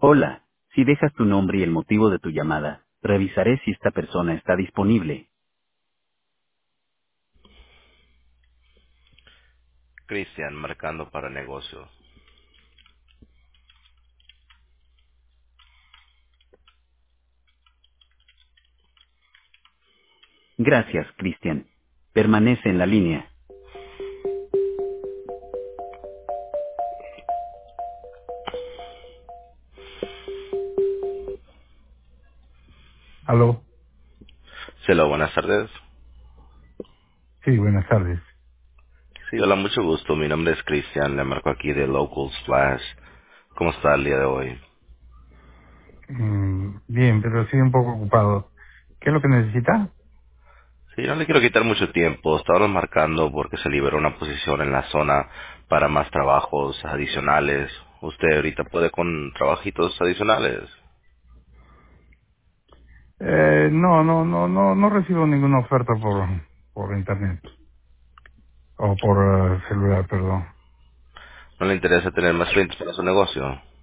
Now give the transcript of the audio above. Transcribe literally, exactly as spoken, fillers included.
Hola, si dejas tu nombre y el motivo de tu llamada, revisaré si esta persona está disponible. Cristian, marcando para negocio. Gracias, Cristian. Permanece en la línea. Aló. Hello, buenas tardes. Sí, buenas tardes. Sí, hola, mucho gusto. Mi nombre es Cristian, le marco aquí de Local Splash. ¿Cómo está el día de hoy? Mm, bien, pero estoy un poco ocupado. ¿Qué es lo que necesita? Sí, no le quiero quitar mucho tiempo. Estaba marcando porque se liberó una posición en la zona para más trabajos adicionales. ¿Usted ahorita puede con trabajitos adicionales? Eh, no, no, no, no, no recibo ninguna oferta por, por internet. O por eh, celular, perdón. ¿No le interesa tener más clientes para su negocio?